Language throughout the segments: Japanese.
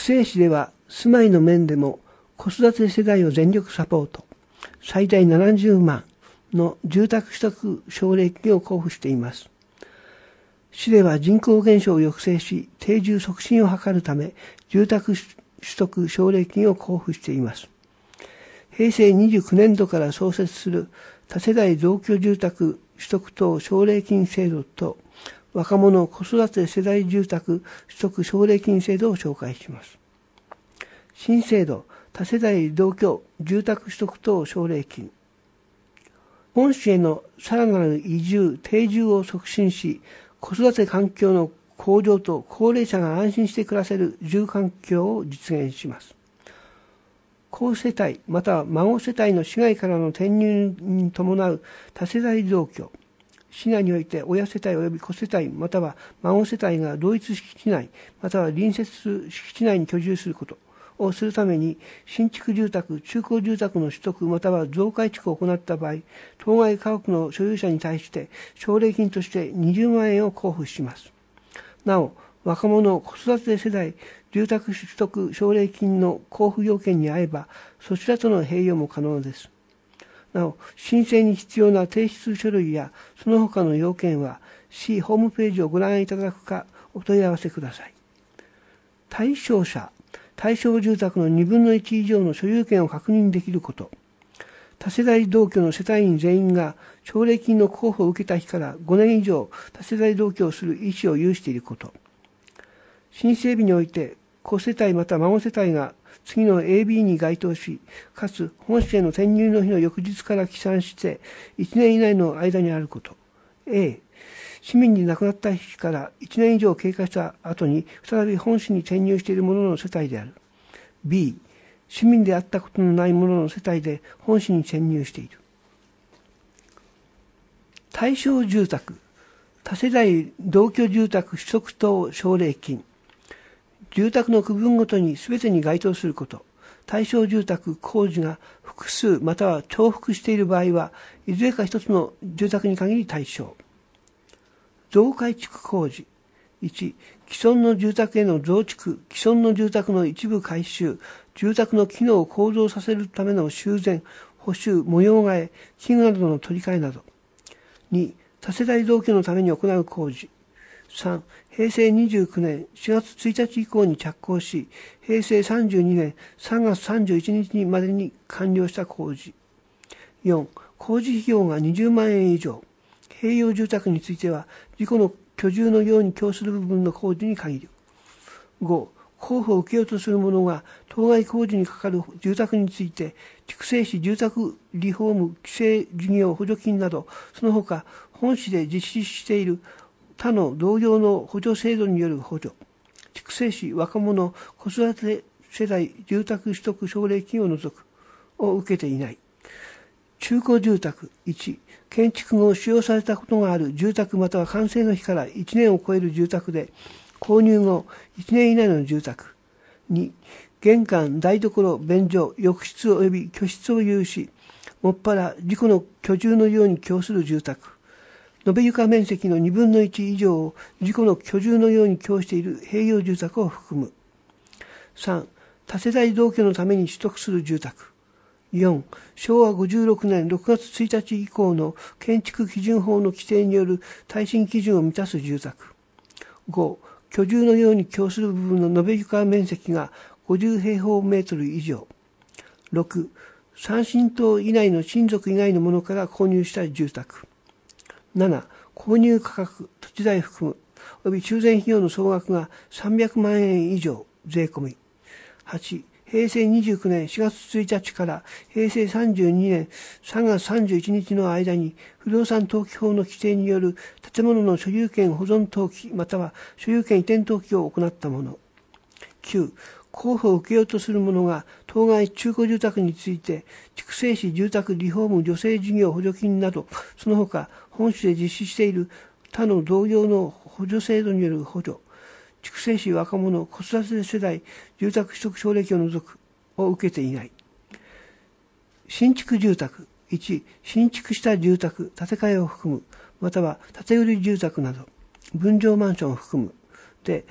成市では住まいの面でも子育て世代を全力サポート、最大70万の住宅取得奨励金を交付しています。市では人口減少を抑制し、定住促進を図るため、住宅取得奨励金を交付しています。平成29年度から創設する多世代同居住宅取得等奨励金制度と、若者子育て世代住宅取得奨励金制度を紹介します。新制度、多世代同居住宅取得等奨励金。本市へのさらなる移住、定住を促進し、子育て環境の向上と高齢者が安心して暮らせる住環境を実現します。子世帯または孫世帯の市外からの転入に伴う多世代同居。市内において親世帯及び子世帯または孫世帯が同一敷地内または隣接する敷地内に居住することをするために新築住宅、中古住宅の取得または増改築を行った場合、当該家屋の所有者に対して奨励金として20万円を交付します。なお、若者子育て世代住宅取得奨励金の交付要件に合えば、そちらとの併用も可能です。なお、申請に必要な提出書類やその他の要件は、市ホームページをご覧いただくかお問い合わせください。対象者、対象住宅の2分の1以上の所有権を確認できること。多世代同居の世帯員全員が奨励金の交付を受けた日から5年以上多世代同居をする意思を有していること。申請日において子世帯また孫世帯が次の AB に該当し、かつ本市への転入の日の翌日から起算して1年以内の間にあること。A、市民で亡くなった日から1年以上経過した後に再び本市に転入している者の世帯である。B、市民であったことのない者の世帯で本市に転入している。対象住宅、多世代同居住宅取得等奨励金。住宅の区分ごとに全てに該当すること。対象住宅工事が複数または重複している場合は、いずれか一つの住宅に限り対象。増改築工事。1、既存の住宅への増築、既存の住宅の一部改修、住宅の機能を向上させるための修繕、補修、模様替え、器具などの取り替えなど。2、多世代同居のために行う工事。3、平成29年4月1日以降に着工し、平成32年3月31日までに完了した工事。4、工事費用が20万円以上。併用住宅については、自己の居住のように供する部分の工事に限る。5、交付を受けようとする者が当該工事にかかる住宅について、筑西市住宅リフォーム規制事業補助金など、その他本市で実施している他の同様の補助制度による補助、筑西市若者子育て世代住宅取得奨励金を除くを受けていない。中古住宅1、建築後使用されたことがある住宅または完成の日から1年を超える住宅で、購入後1年以内の住宅。2、玄関、台所、便所、浴室及び居室を有し、もっぱら自己の居住のように供する住宅。延べ床面積の2分の1以上を自己の居住のように供している併用住宅を含む。3、多世代同居のために取得する住宅。4、昭和56年6月1日以降の建築基準法の規定による耐震基準を満たす住宅。5、居住のように供する部分の延べ床面積が50平方メートル以上。6、3親等以内の親族以外のものから購入した住宅。7、購入価格、土地代含む、及び修繕費用の総額が300万円以上、税込み。8、平成29年4月1日から平成32年3月31日の間に不動産登記法の規定による建物の所有権保存登記または所有権移転登記を行ったもの。9、交付を受けようとする者が当該中古住宅について筑西市住宅リフォーム助成事業補助金などその他本市で実施している他の同様の補助制度による補助、筑西市若者子育て世代住宅取得奨励金を除くを受けていない。新築住宅1、新築した住宅建て替えを含むまたは建て売り住宅など分譲マンションを含むで、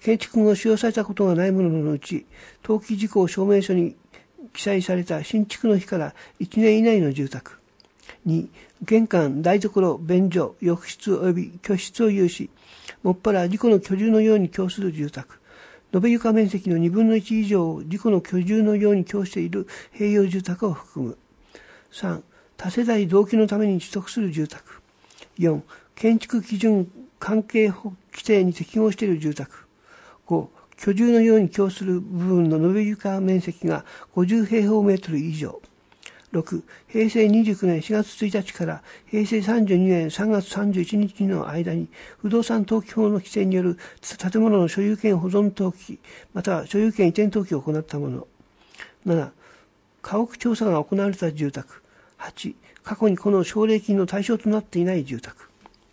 建築後使用されたことがないもののうち、登記事項証明書に記載された新築の日から1年以内の住宅。2、玄関、台所、便所、浴室及び居室を有し、もっぱら自己の居住のように供する住宅。延べ床面積の2分の1以上を自己の居住のように供している併用住宅を含む。3、多世代同居のために取得する住宅。4、建築基準関係規定に適合している住宅。5、居住のように供する部分の延べ床面積が50平方メートル以上。6、平成29年4月1日から平成32年3月31日の間に不動産登記法の規制による建物の所有権保存登記または所有権移転登記を行ったもの。7、家屋調査が行われた住宅。8、過去にこの奨励金の対象となっていない住宅。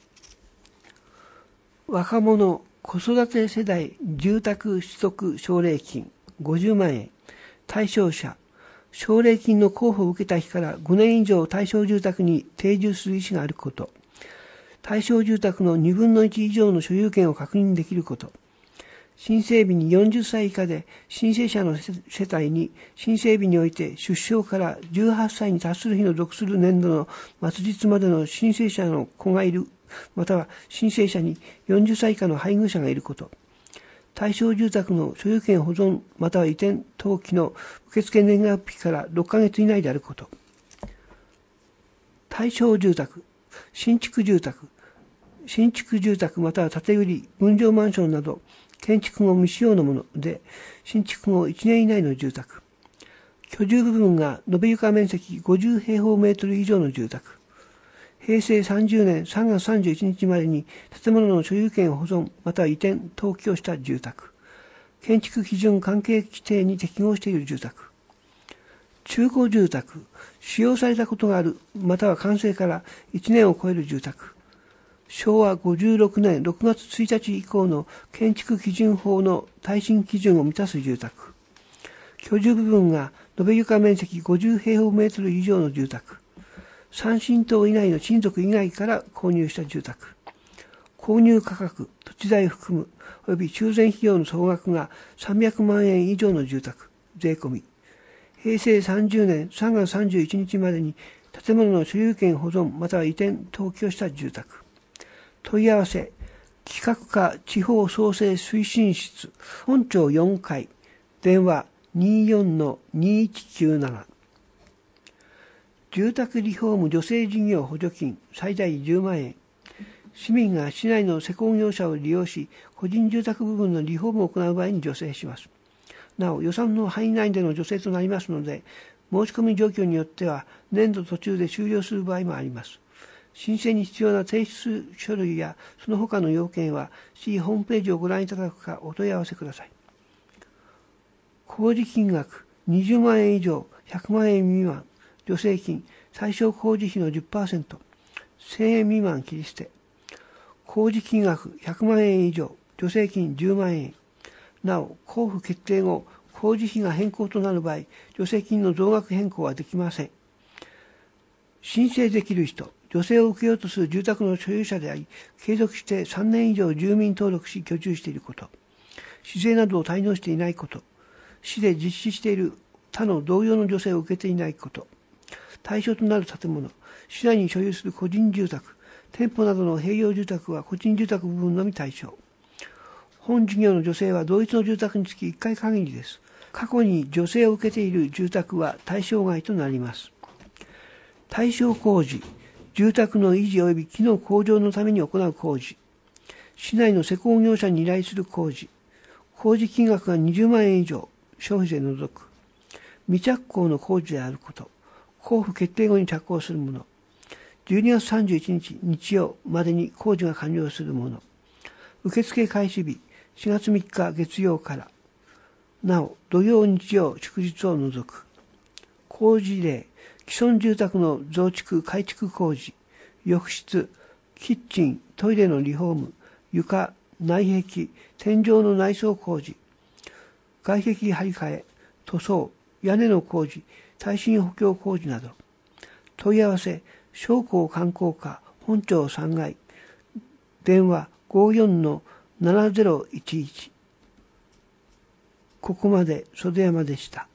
若者子育て世代住宅取得奨励金50万円。対象者奨励金の交付を受けた日から5年以上対象住宅に定住する意思があること。対象住宅の2分の1以上の所有権を確認できること。申請日に40歳以下で申請者の世帯に申請日において出生から18歳に達する日の属する年度の末日までの申請者の子がいる、または申請者に40歳以下の配偶者がいること。対象住宅の所有権保存または移転登記の受付年月日から6ヶ月以内であること。対象住宅、新築住宅または建て売り、分譲マンションなど建築後未使用のもので、新築後1年以内の住宅。居住部分が延べ床面積50平方メートル以上の住宅。平成30年3月31日までに建物の所有権保存または移転登記をした住宅。建築基準関係規定に適合している住宅。中古住宅、使用されたことがあるまたは完成から1年を超える住宅。昭和56年6月1日以降の建築基準法の耐震基準を満たす住宅。居住部分が延べ床面積50平方メートル以上の住宅。3親等以内の親族以外から購入した住宅。購入価格、土地代を含む、及び修繕費用の総額が300万円以上の住宅、税込み。平成30年3月31日までに建物の所有権保存または移転登記をした住宅。問い合わせ、企画課地方創生推進室、本庁4階、電話 24-2197。住宅リフォーム助成事業補助金最大10万円。市民が市内の施工業者を利用し、個人住宅部分のリフォームを行う場合に助成します。なお、予算の範囲内での助成となりますので、申し込み状況によっては年度途中で終了する場合もあります。申請に必要な提出書類やその他の要件は、市ホームページをご覧いただくかお問い合わせください。工事金額20万円以上100万円未満。助成金、最小工事費の 10%、1000円未満切り捨て。工事金額100万円以上、助成金10万円。なお、交付決定後、工事費が変更となる場合、助成金の増額変更はできません。申請できる人、助成を受けようとする住宅の所有者であり、継続して3年以上住民登録し居住していること。市税などを滞納していないこと。市で実施している他の同様の助成を受けていないこと。対象となる建物、市内に所有する個人住宅、店舗などの併用住宅は個人住宅部分のみ対象。本事業の助成は同一の住宅につき1回限りです。過去に助成を受けている住宅は対象外となります。対象工事、住宅の維持及び機能向上のために行う工事。市内の施工業者に依頼する工事。工事金額が20万円以上、消費税除く。未着工の工事であること。交付決定後に着工するもの。12月31日日曜までに工事が完了するもの。受付開始日4月3日月曜から。なお、土曜日曜祝日を除く。工事例、既存住宅の増築改築工事、浴室、キッチン、トイレのリフォーム、床、内壁、天井の内装工事、外壁張り替え、塗装、屋根の工事、耐震補強工事など。問い合わせ、商工観光課本庁3階、電話 54-7011。 ここまで袖山でした。